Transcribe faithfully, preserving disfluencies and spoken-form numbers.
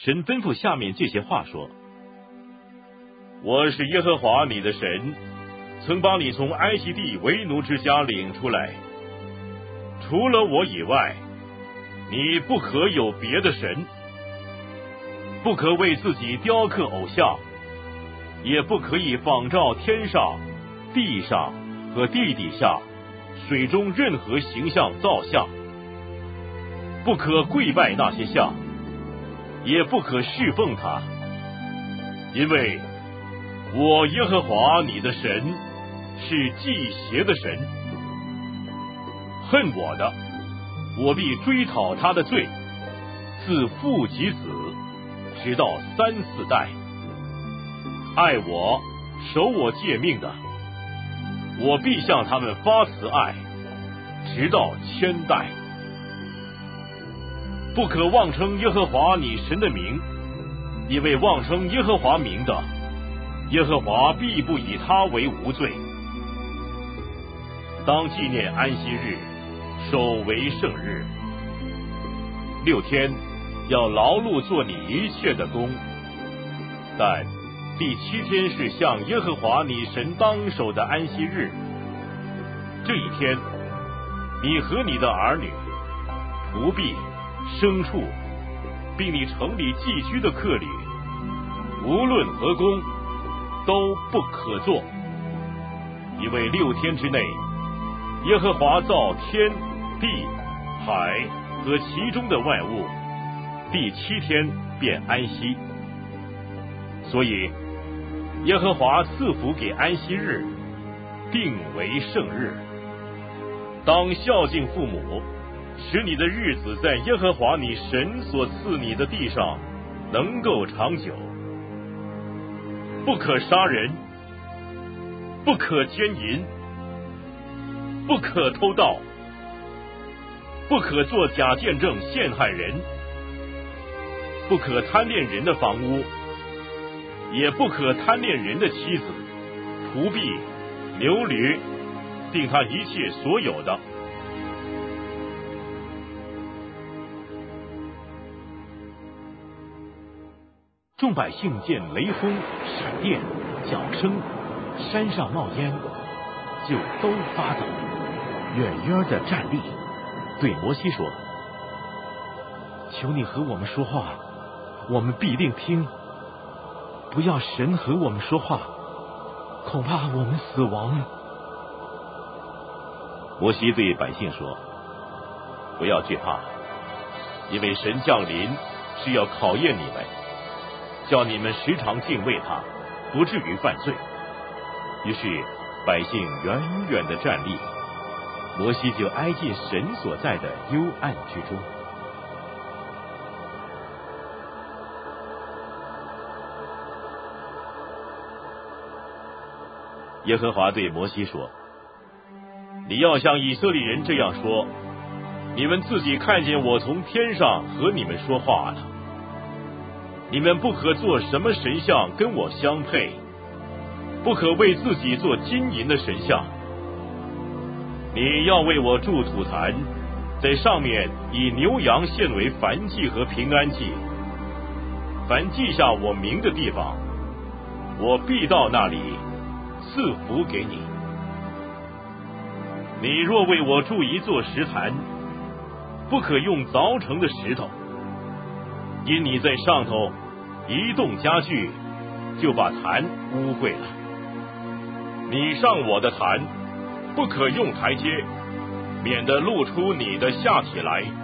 神吩咐下面这些话说：我是耶和华你的神，曾把你从埃及地为奴之家领出来，除了我以外，你不可有别的神，不可为自己雕刻偶像，也不可以仿照天上、地上和地底下、水中任何形象造像，不可跪拜那些像，也不可侍奉他，因为我耶和华你的神是忌邪的神，恨我的，我必追讨他的罪，自父及子，直到三四代；爱我、守我诫命的，我必向他们发慈爱，直到千代。不可妄称耶和华你神的名，因为妄称耶和华名的，耶和华必不以他为无罪。当纪念安息日，守为圣日。六天要劳碌做你一切的工，但第七天是向耶和华你神当守的安息日。这一天，你和你的儿女、仆婢、牲畜，并你城里寄居的客旅，无论何工，都不可做，因为六天之内，耶和华造天地海和其中的万物，第七天便安息。所以耶和华赐福给安息日，定为圣日。当孝敬父母，使你的日子在耶和华你神所赐你的地上能够长久。不可杀人，不可奸淫，不可偷盗，不可作假见证陷害人，不可贪恋人的房屋，也不可贪恋人的妻子、仆婢、牛驴，并他一切所有的。众百姓见雷轰、闪电、脚声，山上冒烟，就都发抖，远远的站立，对摩西说：求你和我们说话，我们必定听；不要神和我们说话，恐怕我们死亡。摩西对百姓说：不要惧怕，因为神降临是要考验你们，叫你们时常敬畏他，不至于犯罪。于是百姓远远的站立，摩西就挨近神所在的幽暗之中。耶和华对摩西说：你要向以色列人这样说，你们自己看见我从天上和你们说话了。你们不可做什么神像跟我相配，不可为自己做金银的神像。你要为我筑土坛，在上面以牛羊献为燔祭和平安祭。凡记下我名的地方，我必到那里赐福给你。你若为我筑一座石坛，不可用凿成的石头，因你在上头移动家具，就把坛污秽了。你上我的坛，不可用台阶，免得露出你的下体来。